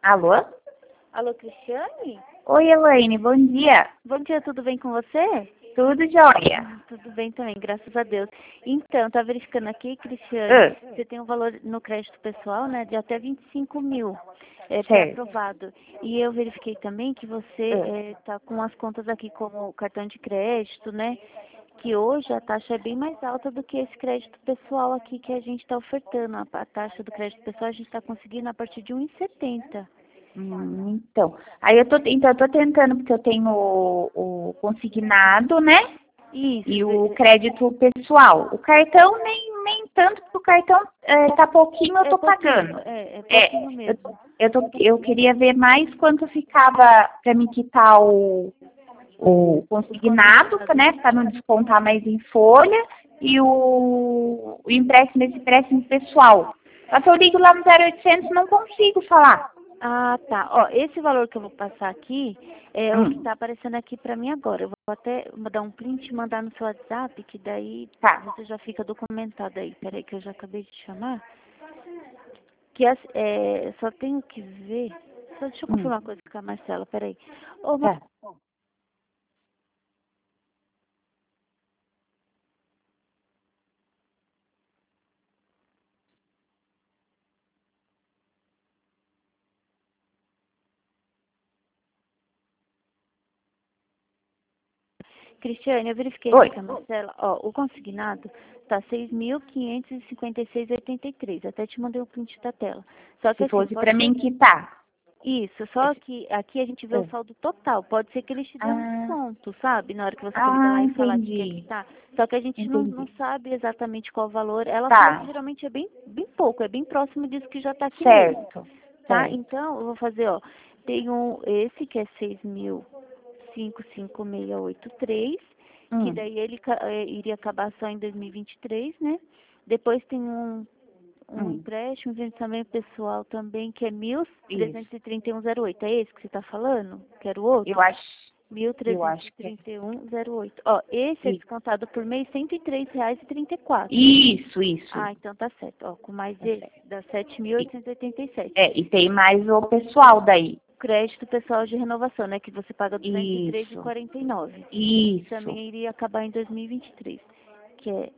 Alô? Alô, Cristiane? Oi, Elaine, bom dia. Bom dia, tudo bem com você? Tudo jóia? Tudo bem também, graças a Deus. Então, tá verificando aqui, Cristiane, você tem um valor no crédito pessoal, né, de até 25 mil. Foi Certo. aprovado. E eu verifiquei também que você tá com as contas aqui como cartão de crédito, né? Que hoje a taxa é bem mais alta do que esse crédito pessoal aqui que a gente está ofertando. A taxa do crédito pessoal a gente está conseguindo a partir de 1,70. Então, aí eu tô tentando, porque eu tenho o consignado, né? Isso. E o crédito pessoal. O cartão nem tanto, porque o cartão tá pouquinho, eu tô pagando. É pouquinho mesmo. Eu queria ver mais quanto ficava para me quitar o consignado, né? Para não descontar mais em folha, e o empréstimo, esse empréstimo pessoal. Só que eu ligo lá no 0800 e não consigo falar. Ah, tá. Ó, esse valor que eu vou passar aqui é o que tá aparecendo aqui pra mim agora. Eu vou até dar um print e mandar no seu WhatsApp, que daí Tá. você já fica documentado aí. Peraí que eu já acabei de chamar. Só tenho que ver. Só deixa eu confirmar uma coisa com a Marcela, peraí. Ô, Tá. Cristiane, eu verifiquei Oi. aqui com a Marcela, ó, o consignado tá 6.556,83. Até te mandei o print da tela. Só que Se assim, fosse pode para ser mim quitar. isso, só que aqui a gente vê o saldo total. Pode ser que eles te dêem um desconto, sabe? Na hora que você for ligar lá e falar que quer Entendi. quitar. Só que a gente não Entendi. sabe exatamente qual o valor. Ela falou que Tá. geralmente é bem pouco, é bem próximo disso que já tá aqui mesmo. Certo. Tá? Certo. Então, eu vou fazer, ó. Tem esse que é 6.55683, que daí ele iria acabar só em 2023, né? Depois tem um empréstimo, vencimento pessoal também, que é Isso. 1.331,08. É esse que você está falando? Que era o outro? Eu acho que é. 1.331,08. Ó, esse é Isso. descontado por mês R$ 103,34. Isso. Ah, então tá certo. Ó, com mais Tá esse, certo. dá 7.887. E tem mais o pessoal daí. Crédito pessoal de renovação, né? Que você paga Isso. 203,49. Isso. Também iria acabar em 2023, que é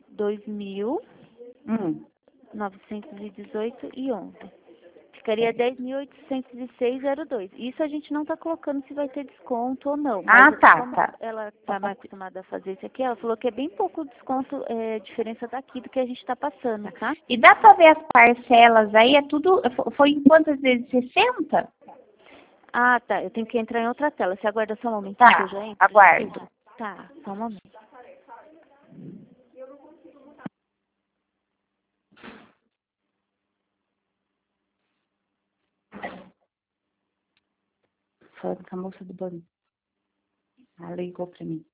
2.918,11. Ficaria 10.806,02. Isso a gente não está colocando se vai ter desconto ou não. Mas como Tá. ela está mais acostumada a fazer isso aqui, ela falou que é bem pouco desconto, diferença daqui do que a gente está passando, tá? E dá para ver as parcelas aí? É tudo. Foi em quantas vezes? 60? Ah, tá. Eu tenho que entrar em outra tela. Você aguarda só um momentinho que eu já entro? Aguardo. Tá, só um momento. Falando com a moça do banco. Ela ligou para mim.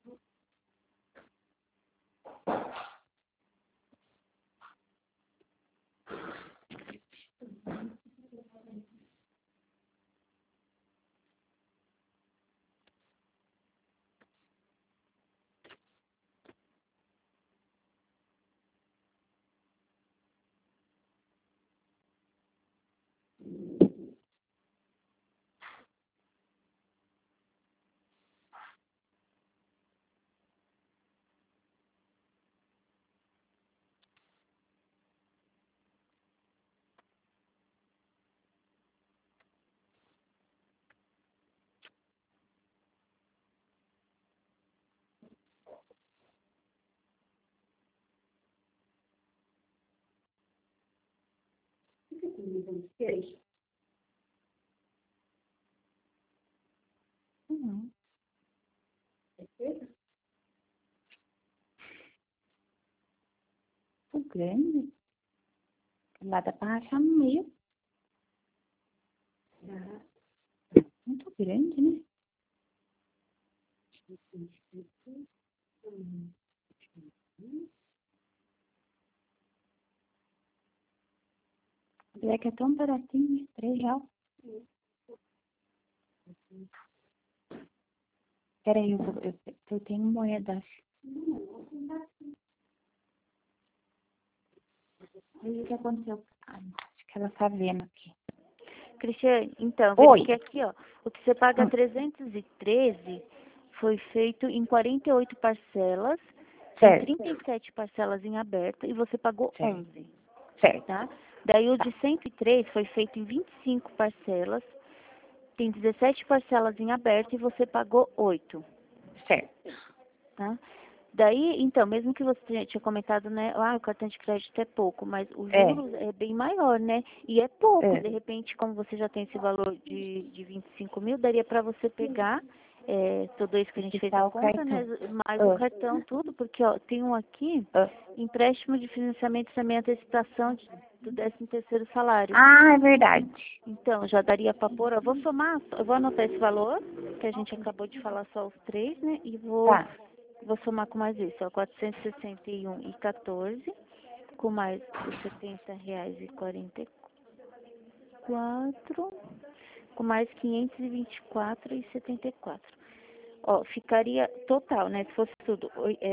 Muito grande. Lá dá para rachar no meio. Muito grande, né? É que é tão baratinho, né? R$ 3. Peraí, eu tenho moeda. Olha o que aconteceu. Acho que ela tá vendo aqui. Cristiane, então, Oi. verifique aqui, ó. O que você paga 313 foi feito em 48 parcelas, tem Certo. 37 parcelas em aberto e você pagou Certo. 11, Certo. tá? Daí o de 103 foi feito em 25 parcelas, tem 17 parcelas em aberto e você pagou 8, Certo. tá? Daí, então, mesmo que você tinha comentado, né, o cartão de crédito é pouco, mas o juros é bem maior, né? E é pouco, de repente, como você já tem esse valor de 25 mil, daria para você pegar tudo isso que a gente fez a conta, né, mais o cartão, tudo, porque, ó, tem um aqui, empréstimo de financiamento também antecipação do 13º salário. Ah, é verdade. Então, já daria para pôr, eu vou somar, eu vou anotar esse valor, que a gente acabou de falar só os três, né, e vou somar com mais isso, ó, 461,14, com mais os R$ 70,44, com mais 524,74. Ó, ficaria total, né, se fosse tudo,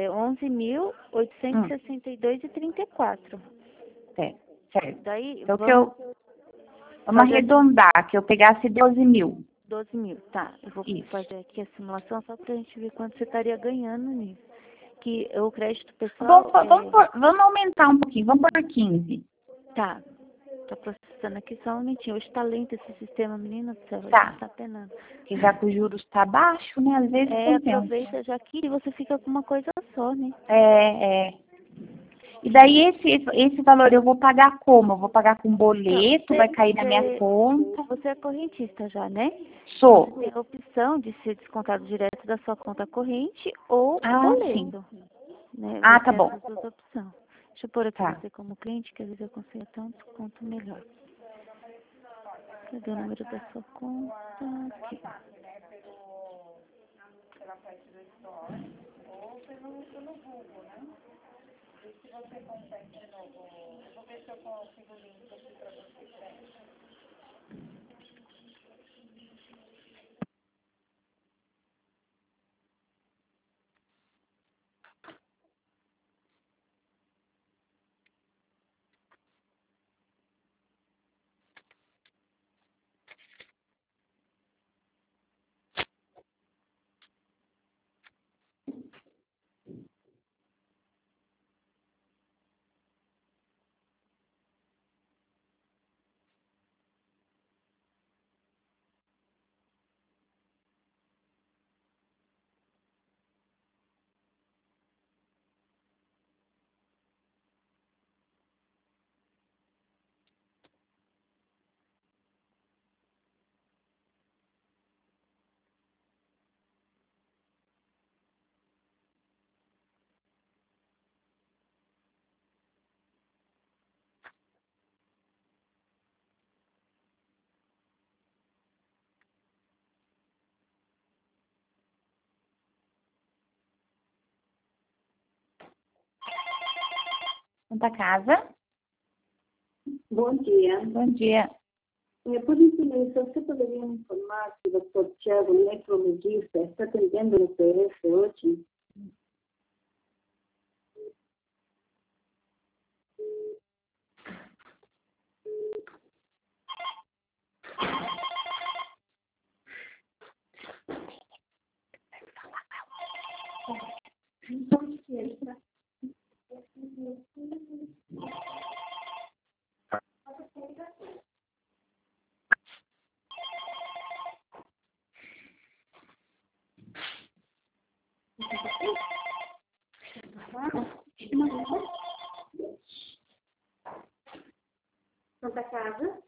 11.862,34. Certo. Certo. Daí, Então, vamos arredondar, que eu pegasse 12 mil. 12 mil, tá. Eu vou Isso. fazer aqui a simulação só pra gente ver quanto você estaria ganhando nisso. Que o crédito pessoal... Vamos aumentar um pouquinho, vamos por 15. Tá. Tá processando aqui só um momentinho. Hoje tá lento esse sistema, menina do céu. Tá. Tá penando. Porque já que o juros tá baixo, né? Às vezes compensa. Aproveita já que e você fica com uma coisa só, né? E daí esse valor eu vou pagar como? Eu vou pagar com boleto, vai cair na minha conta? Você é correntista já, né? Sou. Você tem a opção de ser descontado direto da sua conta corrente ou boleto. Né? Ah, Você tá tem bom. essas duas opções. Deixa eu pôr aqui Tá. você como cliente, que às vezes eu consigo até um desconto melhor. Cadê o número da sua conta? Aqui. Santa Casa. Bom dia. Bom dia. Por gentileza, você poderia me informar se o Dr. Tiago, nefrologista, está atendendo no PS hoje? Santa Casa?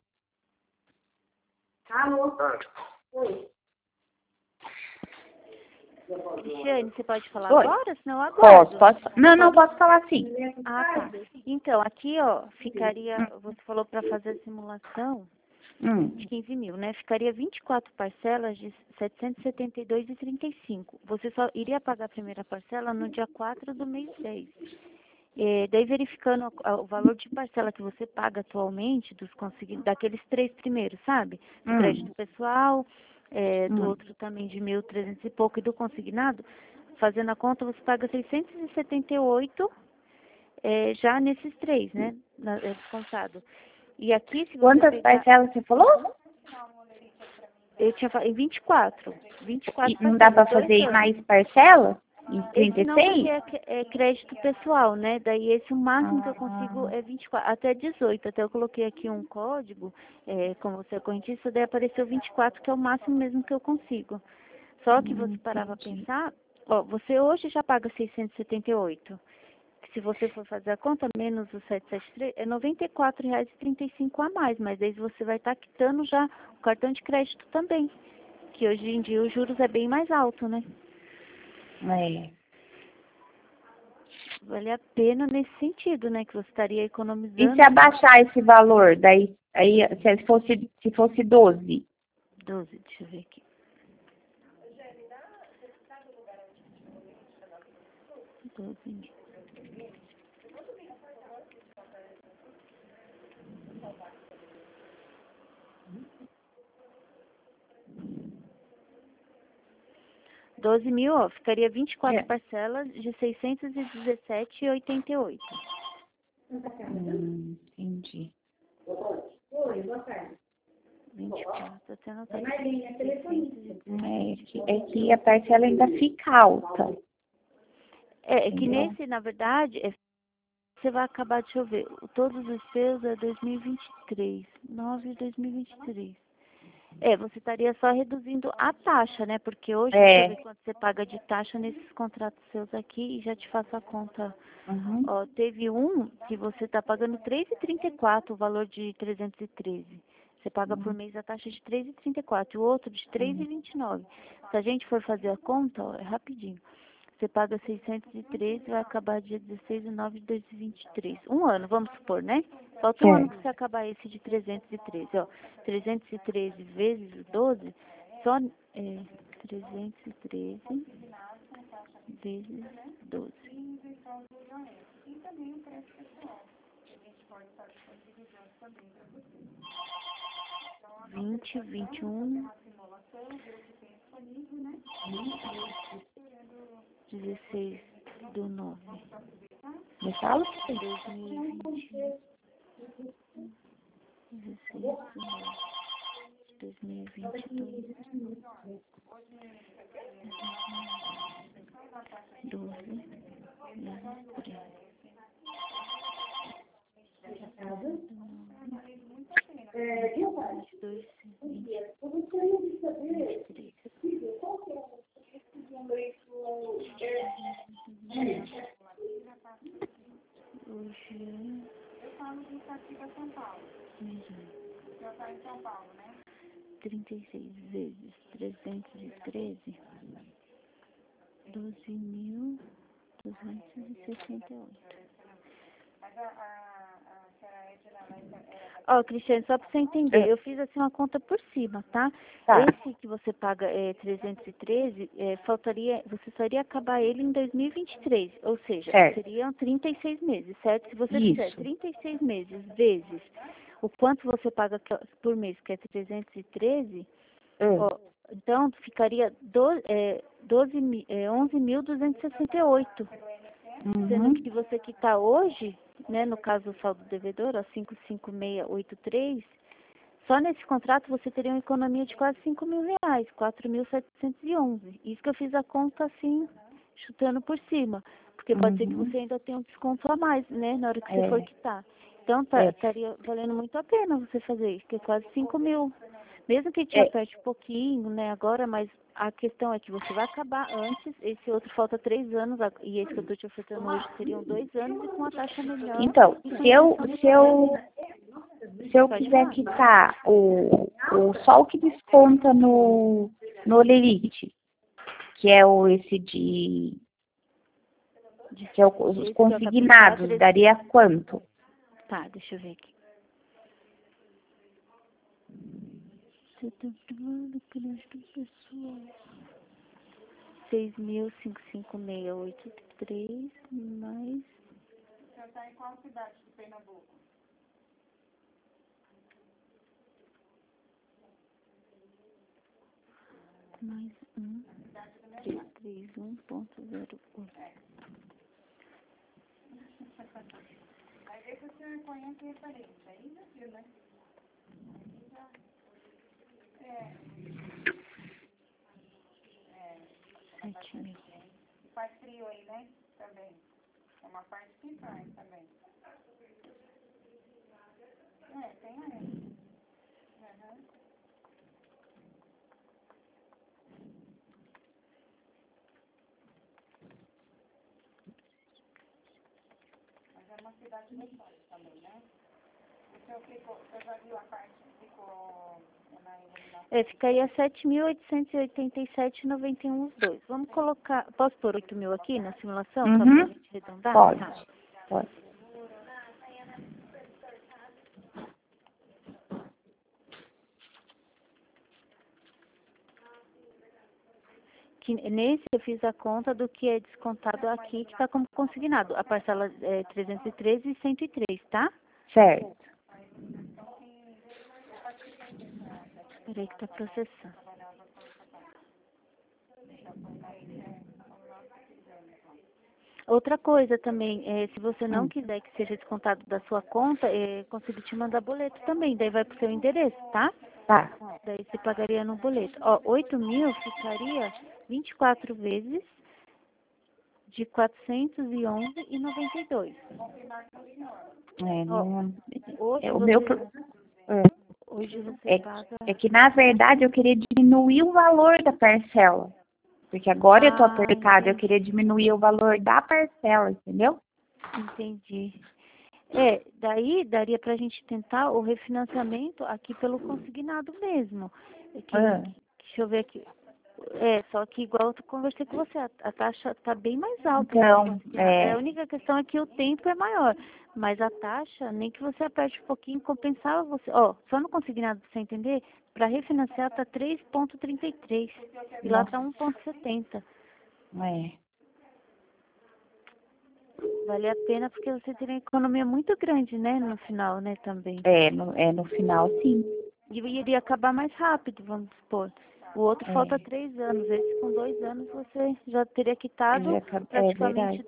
Alô? Oi. Cristiane, você pode falar Oi. agora? Senão eu aguardo. Posso? Não, posso falar sim. Ah, tá. Então, aqui, ó, ficaria... Você falou para fazer a simulação de 15 mil, né? Ficaria 24 parcelas de 772,35. Você só iria pagar a primeira parcela no dia 4 do mês 10. Daí, verificando o valor de parcela que você paga atualmente, daqueles três primeiros, sabe? Do crédito pessoal, do outro também de 1.300 e pouco, e do consignado, fazendo a conta, você paga 678 já nesses três, né? Descontado. E aqui, se você Quantas parcelas você falou? Eu tinha falado em 24. 24 E não dá para parcelas, fazer 2 em anos. mais parcela? Em Esse não, porque 36? é crédito pessoal, né? Daí esse o máximo que eu consigo Ah, é 24, até 18. Até eu coloquei aqui um código, como você é correntista, daí apareceu 24, que é o máximo mesmo que eu consigo. Só que você parava pra entendi. pensar, ó, você hoje já paga 678. Se você for fazer a conta, menos o 773, é R$ 94,35 a mais, mas aí você vai estar quitando já o cartão de crédito também, que hoje em dia os juros é bem mais alto, né? É. Vale a pena nesse sentido, né? Que você estaria E economizando se abaixar esse valor, daí aí, se fosse 12? 12, deixa eu ver aqui. 12 mil. Ó, ficaria 24 É. parcelas de 617,88. Entendi. 24, até anotar aqui. É que a parcela ainda fica alta, É que entendeu? nesse, na verdade, você vai acabar, deixa eu ver, todos os seus é 2023, 9 de 2023. Você estaria só reduzindo a taxa, né? Porque hoje, deixa eu ver É. quanto você paga de taxa nesses contratos seus aqui e já te faço a conta. Uhum. Ó, teve um que você está pagando 3,34, o valor de 313. Você paga por mês a taxa de 3,34 e o outro de 3,29. Se a gente for fazer a conta, ó, é rapidinho. Você paga 613 e vai acabar dia 16/9 de 2023. Um ano, vamos supor, né? Falta um ano É. para você acabar esse de 313, ó. 313 vezes 12, só 313 vezes 12. 20, 21, 16/9. Me fala? 2020, 16/9, 2022, 12, vezes 3. 22, 23. Hoje é 36 vezes 313, 12.268. Ó, Cristiane, só para você entender, eu fiz assim uma conta por cima, tá? Tá. Esse que você paga 313, você só iria acabar ele em 2023, ou seja, Certo. seriam 36 meses, certo? Se você fizer Isso. 36 meses vezes o quanto você paga por mês, que é 313, ó, então ficaria 11.268. Sendo Uhum. que você quitar hoje, né, no caso o saldo devedor, ó, 55683, só nesse contrato você teria uma economia de quase R$ 5.000, 4.711. Isso que eu fiz a conta assim, chutando por cima. Porque pode ser que Uhum. você ainda tenha um desconto a mais, né, na hora que você É. for quitar. Então É. estaria valendo muito a pena você fazer isso, que é quase 5.000. Mesmo que te É. aperte um pouquinho, né, agora, mas a questão é que você vai acabar antes, esse outro falta 3 anos, e esse que eu estou te ofertando hoje seriam 2 anos e com uma taxa melhor. Então, E com se eu, isenção de se eu, se eu Pode quiser falar. quitar só o que desconta no Olerite, que é esse que é os Esse que é o consignados, capixaba, daria quanto? tá, deixa eu ver aqui. Você tá falando crédito pessoal. 6.55683 mais. Mais 331,08. mil aí, né? Também. É uma parte que vai também. Tem aí. Uhum. Mas é uma cidade legal também, né? Você já viu a parte que ficou na iluminação? Ficaria 7.887,91 os dois. Vamos colocar, posso pôr 8.000 aqui na simulação, só pra gente arredondar? Pode. Tá. Pode. Que nesse eu fiz a conta do que é descontado aqui, que está como consignado. A parcela é 313 e 103, tá? Certo. Espera aí que está processando. Outra coisa também, se você não quiser que seja descontado da sua conta, consigo te mandar boleto também, daí vai pro seu endereço, tá? Tá. Daí você pagaria no boleto. Ó, 8.000 ficaria 24 vezes de 411,92. Não, Hoje o você, meu... hoje você É, paga... é que, na verdade, eu queria diminuir o valor da parcela. Porque agora eu tô apertada, eu queria diminuir o valor da parcela, entendeu? Entendi. Daí daria pra gente tentar o refinanciamento aqui pelo consignado mesmo. Deixa eu ver aqui. Só que igual eu conversei com você, a taxa tá bem mais alta. Então, A única questão é que o tempo é maior. Mas a taxa, nem que você aperte um pouquinho, compensava você. Ó, só no consignado, pra você entender, para refinanciar tá 3,33 e lá tá 1,70. Vale a pena porque você teria uma economia muito grande, né, no final, né, também. No final, sim. E iria acabar mais rápido, vamos supor. O outro falta 3 anos. Esse com 2 anos você já teria quitado praticamente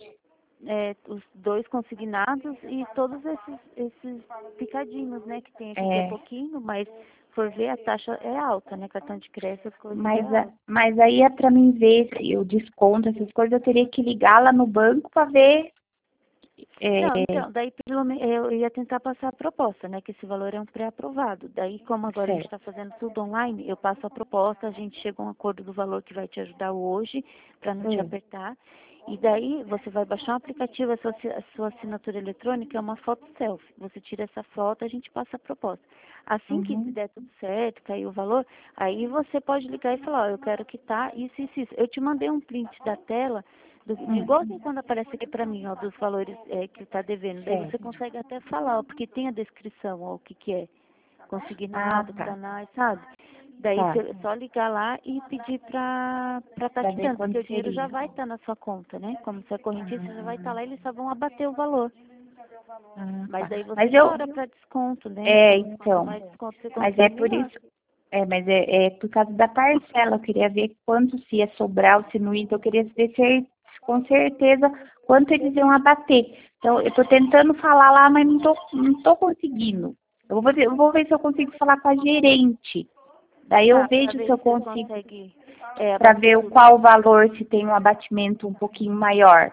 os 2 consignados e todos esses picadinhos, né, que tem aqui, que é pouquinho, mas por ver a taxa é alta, né, cartão de crédito, as coisas mas aí é pra mim ver o desconto, essas coisas, eu teria que ligar lá no banco pra ver. Não, então, daí pelo menos eu ia tentar passar a proposta, né, que esse valor é um pré-aprovado. Daí, como agora a gente está fazendo tudo online, eu passo a proposta, a gente chega a um acordo do valor que vai te ajudar hoje, para não te apertar. E daí você vai baixar um aplicativo, a sua assinatura eletrônica é uma foto selfie. Você tira essa foto, a gente passa a proposta. Assim que der tudo certo, cair o valor, aí você pode ligar e falar, ó, eu quero quitar isso, isso, isso. Eu te mandei um print da tela, igual assim quando aparece aqui para mim, ó, dos valores que está devendo. Daí você consegue até falar, ó, porque tem a descrição, ó, o que é. Consignado, canais, sabe? Daí você só ligar lá e pedir para estar quitando, porque o dinheiro já vai estar na sua conta, né? Como você é correntista, já vai estar lá e eles só vão abater o valor. Mas daí você chora para desconto, né? Então. Mais desconto você Mas consegue, por melhor. isso. Mas é por causa da parcela. Eu queria ver quanto se ia sobrar ou se não ia. Então, eu queria ver com certeza quanto eles iam abater. Então, eu estou tentando falar lá, mas não tô conseguindo. Eu vou ver se eu consigo falar com a gerente. Daí eu vejo se eu consigo. Para ver qual o valor, se tem um abatimento um pouquinho maior.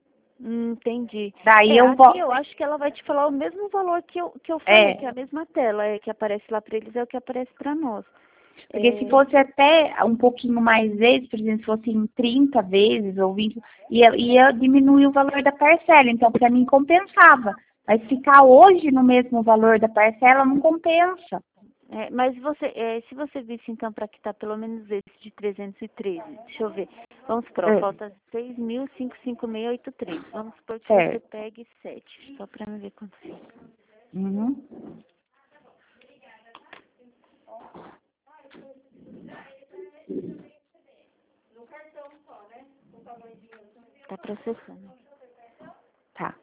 Entendi. Daí aqui eu acho que ela vai te falar o mesmo valor que eu falei, que é a mesma tela, que aparece lá para eles é o que aparece para nós. Porque se fosse até um pouquinho mais vezes, por exemplo, se fosse em 30 vezes ou 20, ia diminuir o valor da parcela. Então, para mim, compensava. Mas ficar hoje no mesmo valor da parcela não compensa. Mas se você visse então para quitar pelo menos esse de 313, deixa eu ver. Vamos supor, falta 6.556,83. Vamos supor que você pegue 7, só para me ver quanto fica. Tá processando. Tá.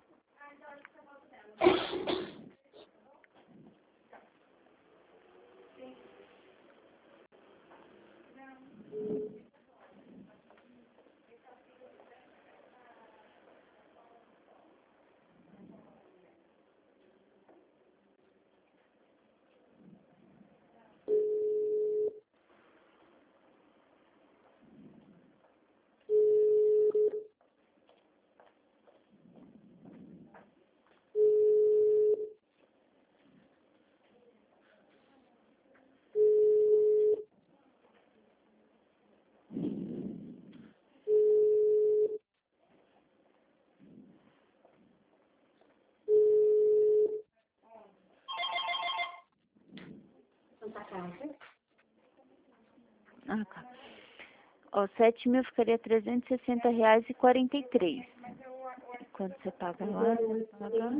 Ah, tá. Ó, 7.000 ficaria R$360,43. Quando você paga lá, você paga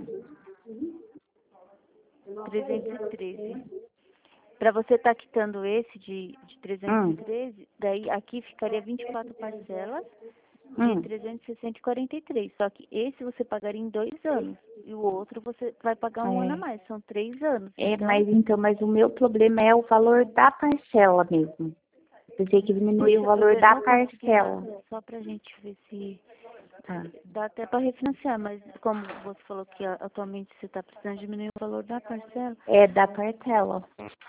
313. Para você estar quitando esse de 313, daí aqui ficaria 24 parcelas de 360,43. Só que esse você pagaria em 2 anos. E o outro você vai pagar um ano a mais. São 3 anos. Mas o meu problema é o valor da parcela mesmo. Pensei que diminuiu o valor da parcela. Só pra gente ver se dá até para refinanciar, mas como você falou que atualmente você está precisando diminuir o valor da parcela. É, da parcela.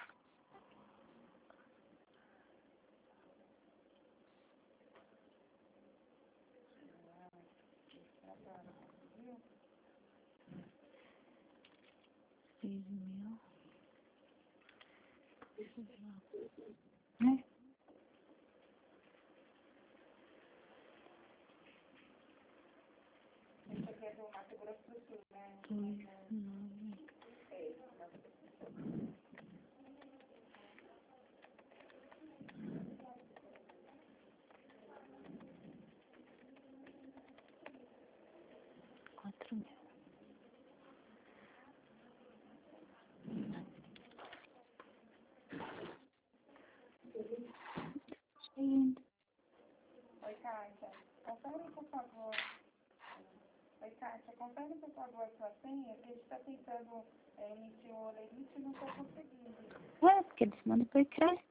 Oi, Kátia. Confere, por favor. Oi, Kátia, confere, por favor, sua senha, que a gente está tentando emitir o olerite e não estou conseguindo. Porque eles mandam por crédito.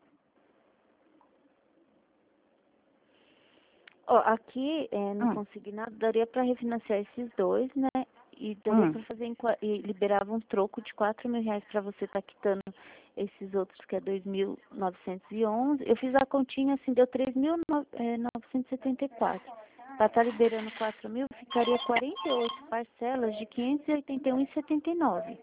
Ó, aqui no consignado daria para refinanciar esses dois, né? E daria para fazer e liberava um troco de R$4.000 para você estar quitando esses outros, que é 2.911. Eu fiz a continha, assim, deu 3.974. Para estar liberando 4.000, ficaria 48 parcelas de 581,79.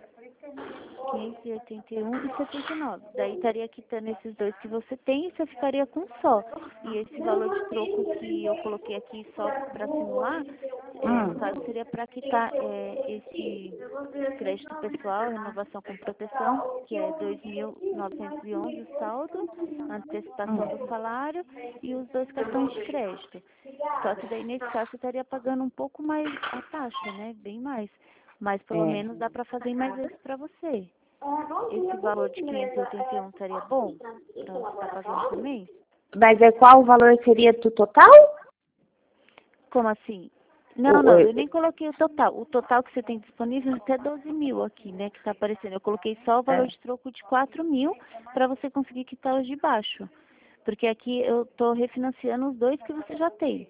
581,79. Daí estaria quitando esses dois que você tem e você ficaria com só. E esse valor de troco que eu coloquei aqui só para simular, no caso seria para quitar esse crédito pessoal, renovação com proteção, que é 2.911 o saldo, antecipação do salário e os 2 cartões de crédito. Só que daí nesse caso você estaria pagando um pouco mais a taxa, né? Bem mais. Mas pelo menos dá para fazer mais vezes para você. Esse valor de 581 estaria bom para você estar pagando por mês? Mas qual o valor seria do total? Como assim? Não, eu nem coloquei o total. O total que você tem disponível é até 12.000 aqui, né, que está aparecendo. Eu coloquei só o valor de troco de 4.000 para você conseguir quitar os de baixo. Porque aqui eu estou refinanciando os dois que você já tem.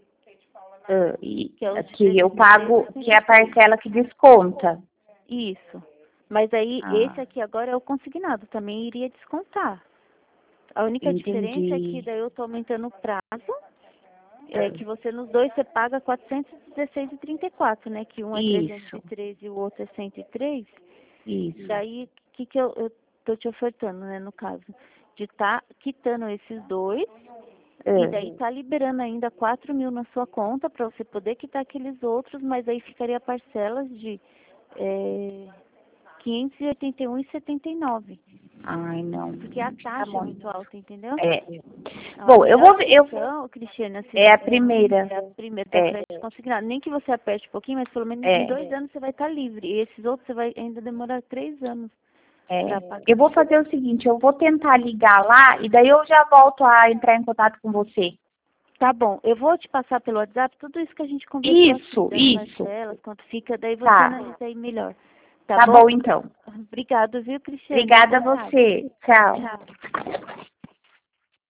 Que eu pago, que é a parcela que desconta. Isso. Mas aí, esse aqui agora é o consignado, também iria descontar. A única diferença é que daí eu estou aumentando o prazo, que você nos dois você paga 416,34, né? Que um é 313 e o outro é 103. Isso. Daí, o que eu estou te ofertando, né, no caso? De estar quitando esses dois. E daí tá liberando ainda 4.000 na sua conta para você poder quitar aqueles outros, mas aí ficaria parcelas de 581,79. Ai, não. Porque a taxa é muito alta, entendeu? Bom, eu vou ver. Cristiana, é a primeira. É a primeira da crédito consignado. Nem que você aperte um pouquinho, mas pelo menos em 2 anos você vai estar livre. E esses outros você vai ainda demorar 3 anos. Eu vou fazer o seguinte, eu vou tentar ligar lá e daí eu já volto a entrar em contato com você. Tá bom, eu vou te passar pelo WhatsApp tudo isso que a gente conversou. Isso. Parcelas, quanto fica, daí você analisa aí melhor. Tá bom, então. Obrigado, viu, Cristiane? Obrigada a você. Tchau. Tchau.